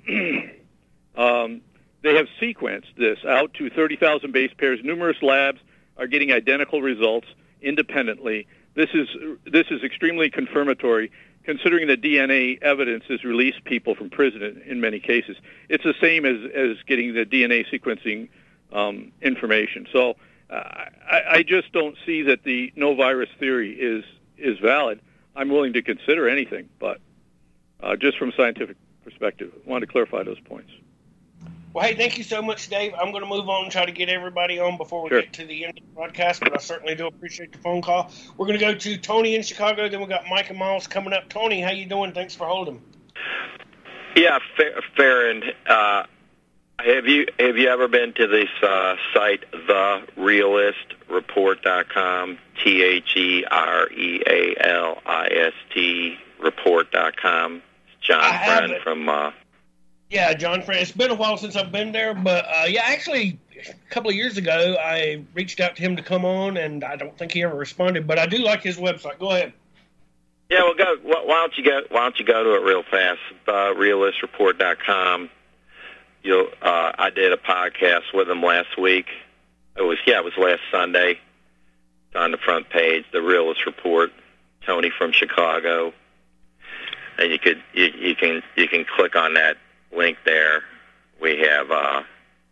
um, they have sequenced this out to thirty thousand base pairs. Numerous labs are getting identical results independently. This is this is extremely confirmatory, considering that D N A evidence has released people from prison in, in many cases. It's the same as, as getting the D N A sequencing um, information. So uh, I, I just don't see that the no virus theory is is valid. I'm willing to consider anything, but uh, just from a scientific perspective, I wanted to clarify those points. Well, hey, thank you so much, Dave. I'm going to move on and try to get everybody on before we Sure. get to the end of the broadcast, but I certainly do appreciate the phone call. We're going to go to Tony in Chicago, then we've got Mike and Miles coming up. Tony, how you doing? Thanks for holding. Yeah, Farron, uh, have you have you ever been to this uh, site, the realist report dot com, T H E R E A L I S T report dot com? John I Friend haven't. from... Uh, Yeah, John Friend. It's been a while since I've been there, but uh, yeah, actually, a couple of years ago, I reached out to him to come on, and I don't think he ever responded, but I do like his website. Go ahead. Yeah, well, go. Why don't you go? Why don't you go to it real fast? The realist report dot com. You'll. Uh, I did a podcast with him last week. It was yeah, it was last Sunday. It's on the front page. The Realist Report. Tony from Chicago. And you could you, you can you can click on that link there. We have uh,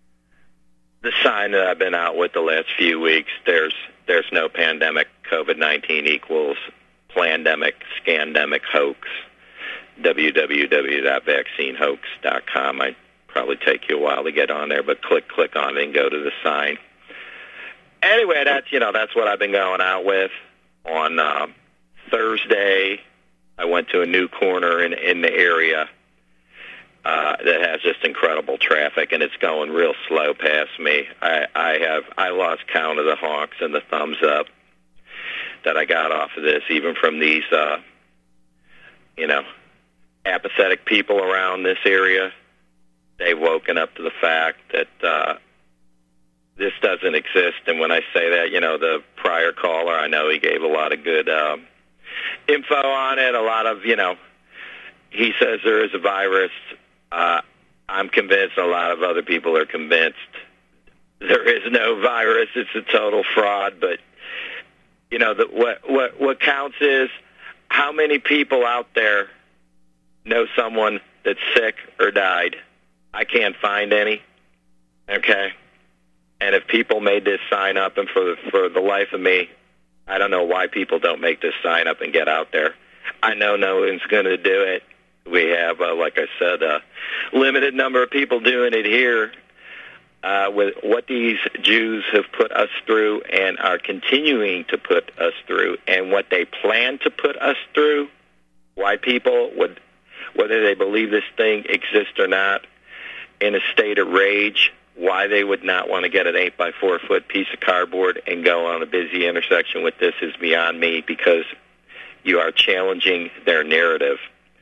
the sign that I've been out with the last few weeks. There's there's no pandemic. COVID nineteen equals plandemic, scandemic, hoax. w w w dot vaccine hoax dot com. I'd probably take you a while to get on there, but click click on it and go to the sign. Anyway, that's you know that's what I've been going out with. On uh, Thursday, I went to a new corner in in the area uh, that has just incredible traffic, and it's going real slow past me. I, I have I lost count of the honks and the thumbs up that I got off of this, even from these, uh, you know, apathetic people around this area. They've woken up to the fact that uh, this doesn't exist. And when I say that, you know, the prior caller, I know he gave a lot of good uh, info on it, a lot of, you know, he says there is a virus. Uh, I'm convinced, a lot of other people are convinced there is no virus. It's a total fraud. But, you know, the, what, what, what counts is how many people out there know someone that's sick or died. I can't find any, okay? And if people made this sign up, and for the, for the life of me, I don't know why people don't make this sign up and get out there. I know no one's going to do it. We have, uh, like I said, a limited number of people doing it here. Uh, with what these Jews have put us through and are continuing to put us through, and what they plan to put us through, why people would, whether they believe this thing exists or not, in a state of rage, why they would not want to get an eight by four foot piece of cardboard and go on a busy intersection with this is beyond me, because you are challenging their narrative.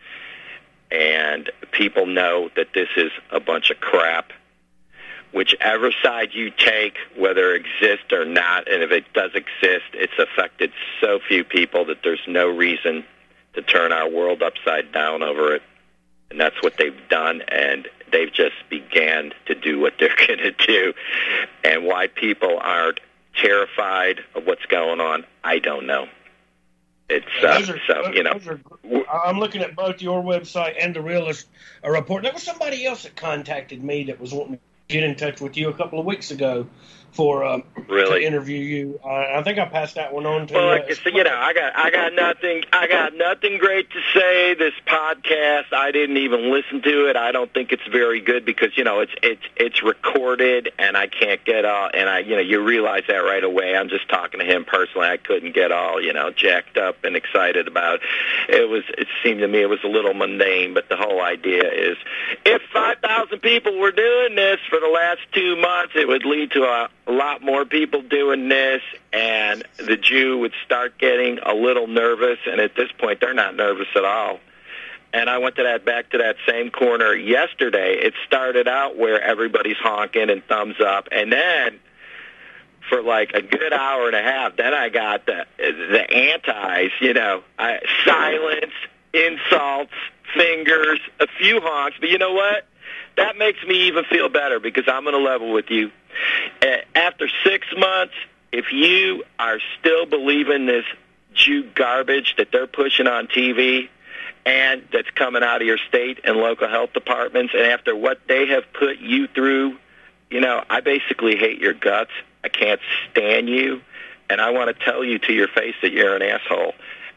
And people know that this is a bunch of crap. Whichever side you take, whether it exists or not, and if it does exist, it's affected so few people that there's no reason to turn our world upside down over it. And that's what they've done, and they've just began to do what they're going to do. And why people aren't terrified of what's going on, I don't know. It's uh, Those are- so, you know. those are- I'm looking at both your website and the Realist uh, Report. There was somebody else that contacted me that was wanting to get in touch with you a couple of weeks ago for um, Really? to interview you. Uh, I think I passed that one on to Well, you. like I said, you know, I got, I got nothing, I got nothing great to say. This podcast, I didn't even listen to it. I don't think it's very good because, you know, it's, it's, it's recorded, and I can't get all. And I, you know, you realize that right away. I'm just talking to him personally. I couldn't get all, you know, jacked up and excited about it. It was, it seemed to me it was a little mundane. But the whole idea is, if five thousand people were doing this for the last two months, it would lead to a a lot more people doing this, and the Jew would start getting a little nervous, and at this point, they're not nervous at all. And I went to that back to that same corner yesterday. It started out where everybody's honking and thumbs up, and then for like a good hour and a half, then I got the the antis, you know, I, silence, insults, fingers, a few honks. But you know what? That makes me even feel better, because I'm going to level with you. After six months, if you are still believing this Jew garbage that they're pushing on T V and that's coming out of your state and local health departments, and after what they have put you through, you know, I basically hate your guts. I can't stand you, and I want to tell you to your face that you're an asshole.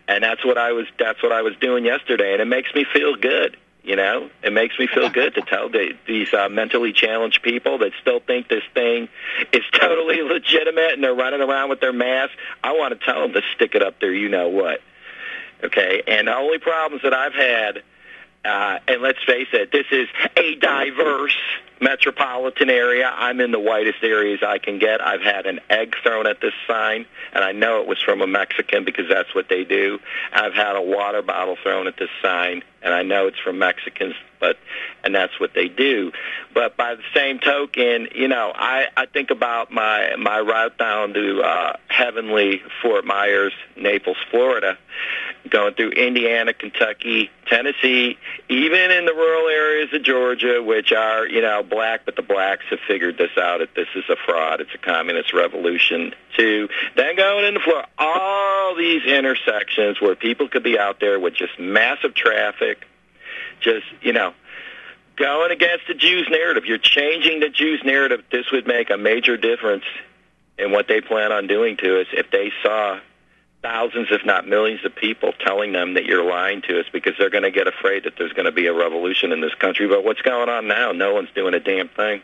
And that's what I was that's what I was doing yesterday, and it makes me feel good. You know, it makes me feel good to tell the, these uh, mentally challenged people that still think this thing is totally legitimate and they're running around with their masks. I want to tell them to stick it up there, you know what. Okay, and the only problems that I've had, uh, and let's face it, this is a diverse metropolitan area. I'm in the whitest areas I can get. I've had an egg thrown at this sign, and I know it was from a Mexican because that's what they do. I've had a water bottle thrown at this sign, and I know it's from Mexicans, but and that's what they do. But by the same token, you know, I, I think about my, my route down to uh, heavenly Fort Myers, Naples, Florida, going through Indiana, Kentucky, Tennessee, even in the rural areas of Georgia, which are, you know, black, but the blacks have figured this out, that this is a fraud, it's a communist revolution, to then going into Florida, all these intersections where people could be out there with just massive traffic, just, you know, going against the Jews' narrative. You're changing the Jews' narrative. This would make a major difference in what they plan on doing to us if they saw thousands, if not millions of people telling them that you're lying to us, because they're going to get afraid that there's going to be a revolution in this country. But what's going on now? No one's doing a damn thing.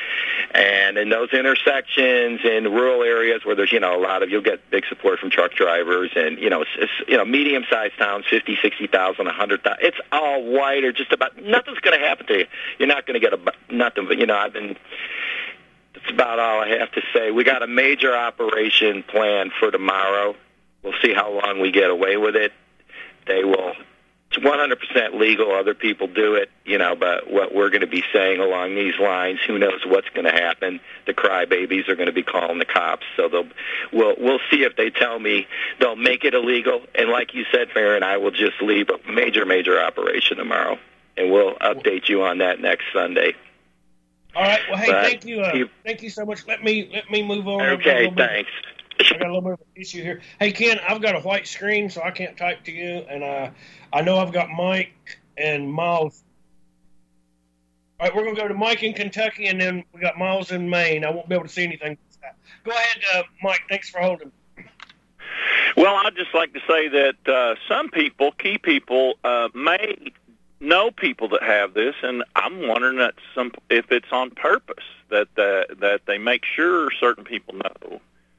And in those intersections in rural areas where there's, you know, a lot of, you'll get big support from truck drivers and, you know, it's, you know, medium-sized towns, fifty, sixty thousand, one hundred thousand. It's all white or just about, nothing's going to happen to you. You're not going to get a, nothing, but, you know, I've been, that's about all I have to say. We got a major operation planned for tomorrow. We'll see how long we get away with it. They will, it's one hundred percent legal. Other people do it, you know, but what we're going to be saying along these lines, who knows what's going to happen. The crybabies are going to be calling the cops. So they'll, we'll, we'll see if they tell me they'll make it illegal. And like you said, Farron, I will just leave a major, major operation tomorrow. And we'll update you on that next Sunday. All right. Well, hey, but, thank you. Uh, thank you so much. Let me, let me move on. Okay, thanks. I got a little bit of an issue here. Hey, Ken, I've got a white screen, so I can't type to you. And uh, I know I've got Mike and Miles. All right, we're going to go to Mike in Kentucky, and then we got Miles in Maine. I won't be able to see anything. Go ahead, uh, Mike. Thanks for holding. Well, I'd just like to say that uh, some people, key people, uh, may know people that have this, and I'm wondering that some if it's on purpose, that uh, that they make sure certain people know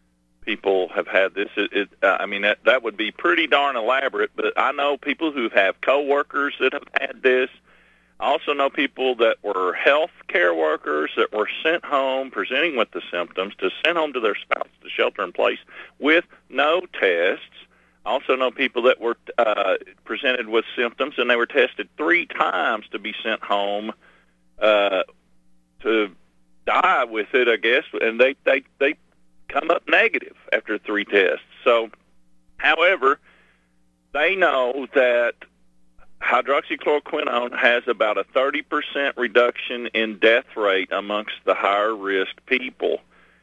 people have had this. It, it, uh, I mean, that, that would be pretty darn elaborate, but I know people who have coworkers that have had this. I also know people that were health care workers that were sent home presenting with the symptoms to send home to their spouse to shelter in place with no tests. I also know people that were uh, presented with symptoms and they were tested three times to be sent home uh, to die with it, I guess, and they, they, they come up negative after three tests. So, however, they know that hydroxychloroquine has about a thirty percent reduction in death rate amongst the higher risk people.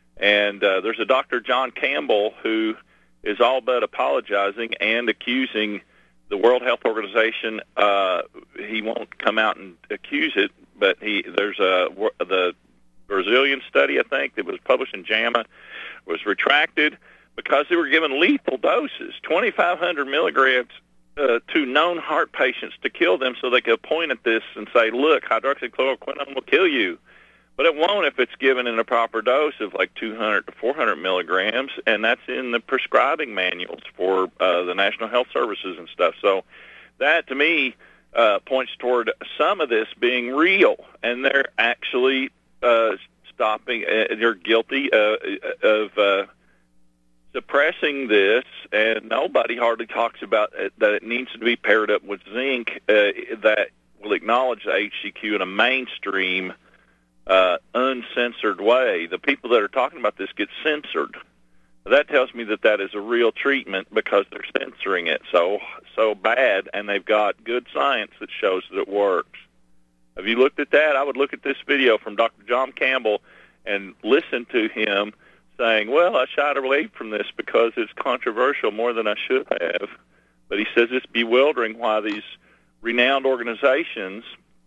And uh, there's a Doctor John Campbell who is all but apologizing and accusing the World Health Organization. Uh, he won't come out and accuse it, but he there's a the Brazilian study, I think, that was published in JAMA was retracted because they were given lethal doses, twenty-five hundred milligrams uh, to known heart patients to kill them, so they could point at this and say, look, hydroxychloroquine will kill you. But it won't if it's given in a proper dose of like two hundred to four hundred milligrams, and that's in the prescribing manuals for uh, the National Health Services and stuff. So that, to me, uh, points toward some of this being real, and they're actually uh, stopping, uh, they're guilty uh, of uh, suppressing this, and nobody hardly talks about it, that it needs to be paired up with zinc uh, that will acknowledge the H C Q in a mainstream Uh, uncensored way. The people that are talking about this get censored. That tells me that that is a real treatment because they're censoring it so so bad, and they've got good science that shows that it works. Have you looked at that? I would look at this video from Doctor John Campbell and listen to him saying, well, I shied away from this because it's controversial more than I should have. But he says it's bewildering why these renowned organizations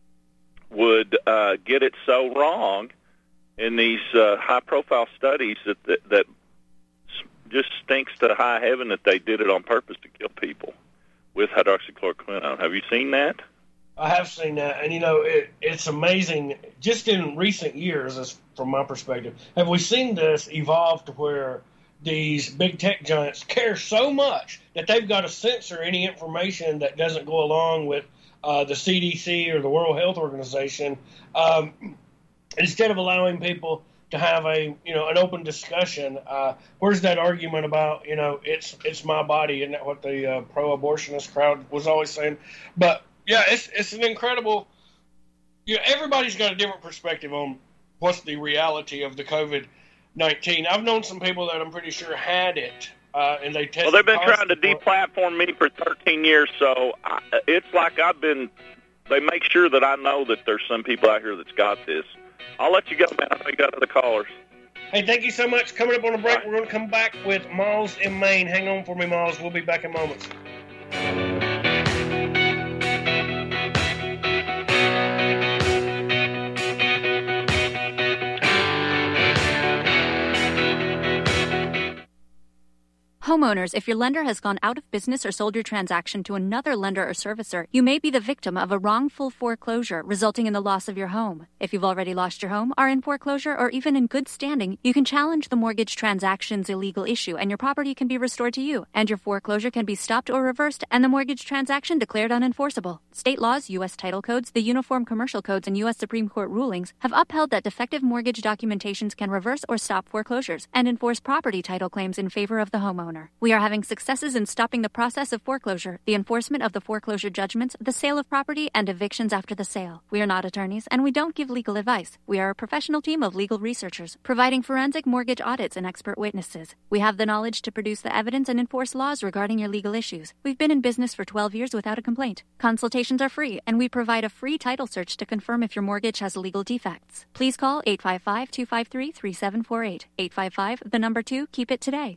would uh, get it so wrong in these uh, high-profile studies that, that that just stinks to high heaven that they did it on purpose to kill people. with hydroxychloroquine. Have you seen that? I have seen that, and you know, it, it's amazing. Just in recent years, as from my perspective, have we seen this evolve to where these big tech giants care so much that they've got to censor any information that doesn't go along with uh, the C D C or the World Health Organization, um, instead of allowing people to have a you know an open discussion. Uh, where's that argument about you know it's it's my body? Isn't that what the uh, pro-abortionist crowd was always saying? But yeah, it's it's an incredible. You know, everybody's got a different perspective on what's the reality of the COVID nineteen. I've known some people that I'm pretty sure had it, uh, and they tested. Well, they've been trying to for deplatform me for thirteen years, so I, it's like I've been. They make sure that I know that there's some people out here that's got this. I'll let you go, man. I know you got other callers. Hey, thank you so much. Coming up on the break, right. We're going to come back with Miles in Maine. Hang on for me, Miles. We'll be back in moments. Homeowners, if your lender has gone out of business or sold your transaction to another lender or servicer, you may be the victim of a wrongful foreclosure, resulting in the loss of your home. If you've already lost your home, are in foreclosure, or even in good standing, you can challenge the mortgage transaction's illegal issue, and your property can be restored to you, and your foreclosure can be stopped or reversed, and the mortgage transaction declared unenforceable. State laws, U S title codes, the Uniform Commercial Codes, and U S Supreme Court rulings have upheld that defective mortgage documentations can reverse or stop foreclosures and enforce property title claims in favor of the homeowner. We are having successes in stopping the process of foreclosure, the enforcement of the foreclosure judgments, the sale of property, and evictions after the sale. We are not attorneys, and we don't give legal advice. We are a professional team of legal researchers, providing forensic mortgage audits and expert witnesses. We have the knowledge to produce the evidence and enforce laws regarding your legal issues. We've been in business for twelve years without a complaint. Consultations are free, and we provide a free title search to confirm if your mortgage has legal defects. Please call eight five five, two five three, three seven four eight. eight five five, the number two, keep it today.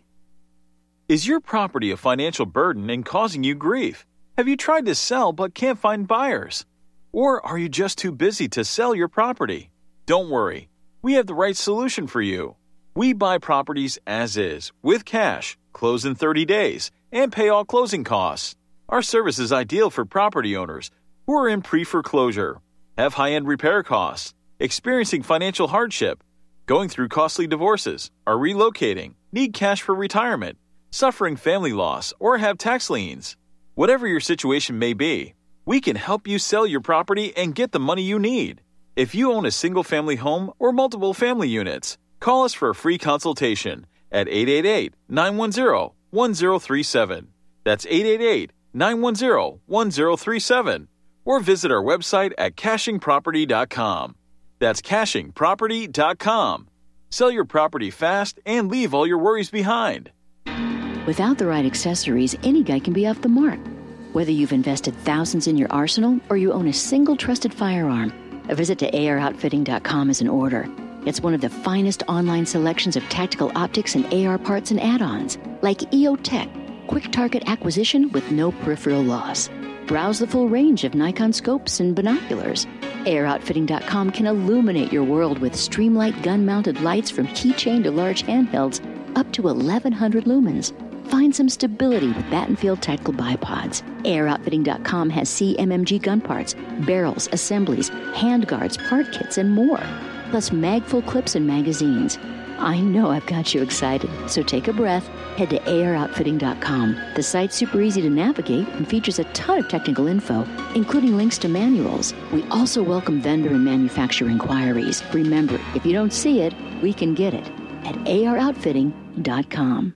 Is your property a financial burden and causing you grief? Have you tried to sell but can't find buyers? Or are you just too busy to sell your property? Don't worry, we have the right solution for you. We buy properties as is, with cash, close in thirty days, and pay all closing costs. Our service is ideal for property owners who are in pre-foreclosure, have high-end repair costs, experiencing financial hardship, going through costly divorces, are relocating, need cash for retirement, suffering family loss, or have tax liens. Whatever your situation may be, we can help you sell your property and get the money you need. If you own a single-family home or multiple family units, call us for a free consultation at eight eight eight, nine one zero, one zero three seven. That's eight eight eight, nine one zero, one zero three seven. Or visit our website at caching property dot com. That's caching property dot com. Sell your property fast and leave all your worries behind. Without the right accessories, any guy can be off the mark. Whether you've invested thousands in your arsenal or you own a single trusted firearm, a visit to A R outfitting dot com is in order. It's one of the finest online selections of tactical optics and A R parts and add-ons, like E O Tech, quick target acquisition with no peripheral loss. Browse the full range of Nikon scopes and binoculars. A R outfitting dot com can illuminate your world with Streamlight gun-mounted lights from keychain to large handhelds up to eleven hundred lumens. Find some stability with Battenfield Tactical Bipods. A R outfitting dot com has C M M G gun parts, barrels, assemblies, handguards, part kits, and more. Plus mag-full clips and magazines. I know I've got you excited, so take a breath. Head to A R outfitting dot com. The site's super easy to navigate and features a ton of technical info, including links to manuals. We also welcome vendor and manufacturer inquiries. Remember, if you don't see it, we can get it at A R outfitting dot com.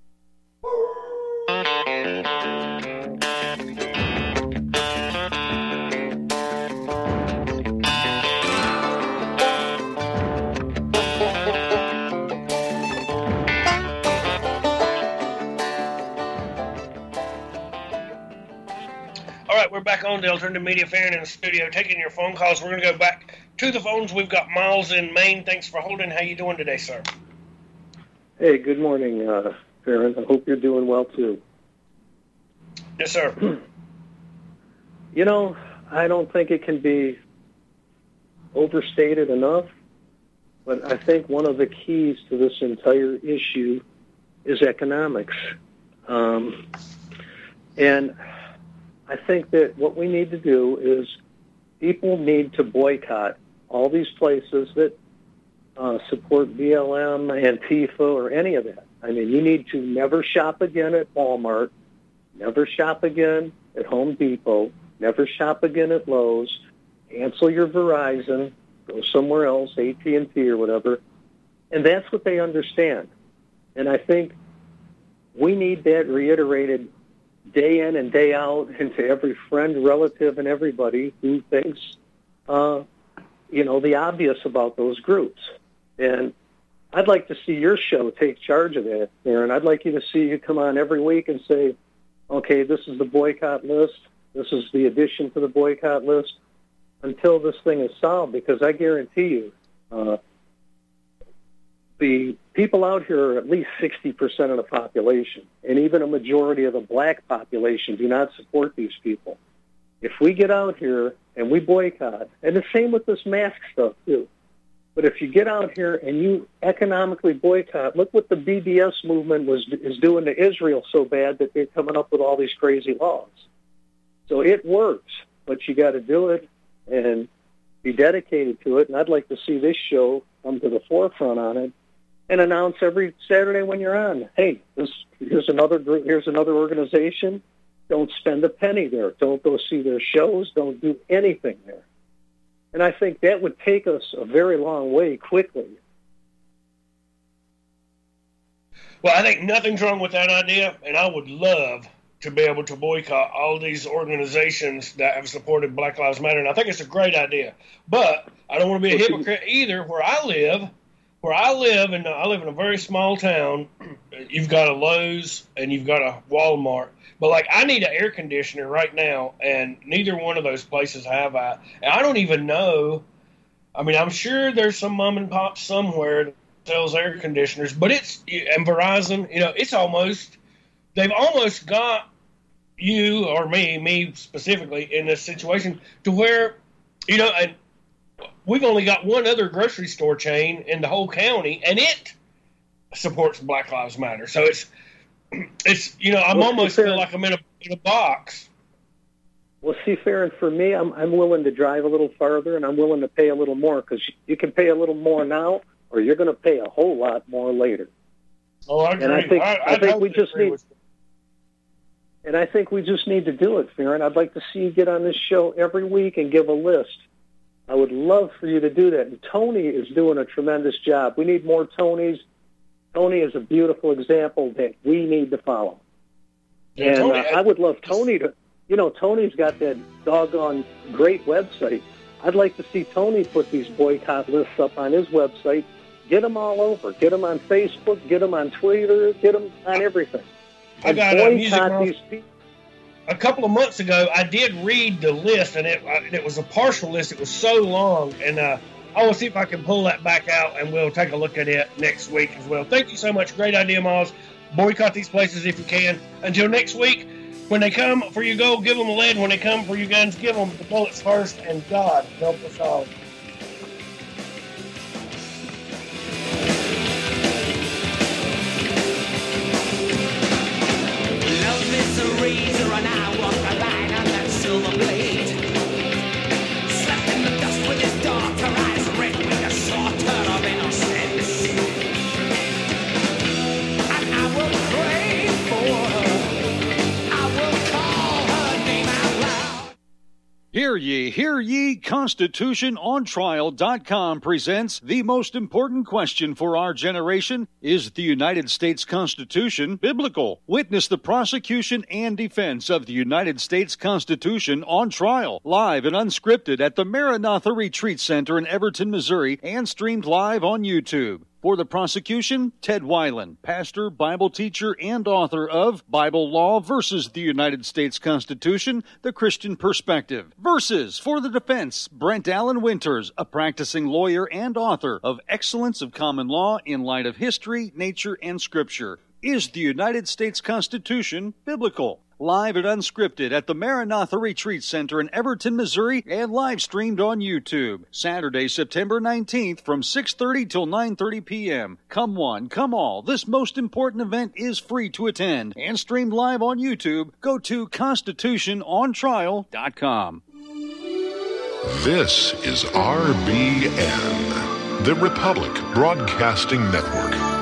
All right, we're back on the Alternative Media Fair in the studio, taking your phone calls. We're going to go back to the phones. We've got Miles in Maine. Thanks for holding. How you doing today, sir? Hey, good morning, uh, Farron. I hope you're doing well, too. Yes, sir. You know, I don't think it can be overstated enough, but I think one of the keys to this entire issue is economics. Um, and I think that what we need to do is people need to boycott all these places that uh, support B L M, Antifa, or any of that. I mean, you need to never shop again at Walmart, never shop again at Home Depot, never shop again at Lowe's, cancel your Verizon, go somewhere else, A T and T or whatever. And that's what they understand. And I think we need that reiterated day in and day out into every friend, relative, and everybody who thinks, uh, you know, the obvious about those groups. And I'd like to see your show take charge of that, Aaron. I'd like you to see you come on every week and say, okay, this is the boycott list. This is the addition to the boycott list until this thing is solved, because I guarantee you, uh, the people out here are at least sixty percent of the population, and even a majority of the black population do not support these people. If we get out here and we boycott, and the same with this mask stuff too, but if you get out here and you economically boycott, look what the B D S movement was is doing to Israel so bad that they're coming up with all these crazy laws. So it works, but you got to do it and be dedicated to it. And I'd like to see this show come to the forefront on it and announce every Saturday when you're on, hey, this here's another group, here's another organization. Don't spend a penny there. Don't go see their shows. Don't do anything there. And I think that would take us a very long way quickly. Well, I think nothing's wrong with that idea, and I would love to be able to boycott all these organizations that have supported Black Lives Matter, and I think it's a great idea. But I don't want to be a hypocrite either. Where I live, where I live, and I live in a very small town, you've got a Lowe's and you've got a Walmart. But, like, I need an air conditioner right now, and neither one of those places have I. And I don't even know. I mean, I'm sure there's some mom and pop somewhere that sells air conditioners, but it's, and Verizon, you know, it's almost, they've almost got you or me, me specifically, in this situation to where, you know, and we've only got one other grocery store chain in the whole county, and it supports Black Lives Matter. So it's, it's you know, I'm well, almost feel like I'm in a, in a box. Well, see, Farron, for me, I'm I'm willing to drive a little farther, and I'm willing to pay a little more, because you can pay a little more now, or you're going to pay a whole lot more later. Oh, I agree. And I think I, I, I think we just agree need, and I think we just need to do it, Farron. I'd like to see you get on this show every week and give a list. I would love for you to do that. And Tony is doing a tremendous job. We need more Tonys. Tony is a beautiful example that we need to follow. Yeah, and Tony, uh, I would love Tony to, you know, Tony's got that doggone great website. I'd like to see Tony put these boycott lists up on his website. Get them all over. Get them on Facebook. Get them on Twitter. Get them on everything. I and got a music these people. A couple of months ago, I did read the list, and it, it was a partial list. It was so long, and uh, I will see if I can pull that back out, and we'll take a look at it next week as well. Thank you so much. Great idea, Miles. Boycott these places if you can. Until next week, when they come for your gold, give them a lead. When they come for your guns, give them the bullets first, and God help us all. Love is a razor, and I walk a line on that silver blade. Slept in the dust with his daughter, eyes red with a slaughter of innocence. And I will pray for her. I will call her name out loud. Hear ye, hear ye, Constitution On Trial dot com presents the most important question for our generation. Is the United States Constitution biblical? Witness the prosecution and defense of the United States Constitution on trial, live and unscripted at the Maranatha Retreat Center in Everton, Missouri, and streamed live on YouTube. For the prosecution, Ted Weiland, pastor, Bible teacher, and author of Bible Law versus the United States Constitution, The Christian Perspective. Versus for the defense, Brent Allen Winters, a practicing lawyer and author of Excellence of Common Law in Light of History, Nature, and Scripture. Is the United States Constitution biblical? live and unscripted at the Maranatha Retreat Center in Everton, Missouri, and live streamed on YouTube. Saturday, September nineteenth from six thirty till nine thirty p.m. Come one, come all. This most important event is free to attend and streamed live on YouTube. Go to constitution on trial dot com. This is R B N, the Republic Broadcasting Network.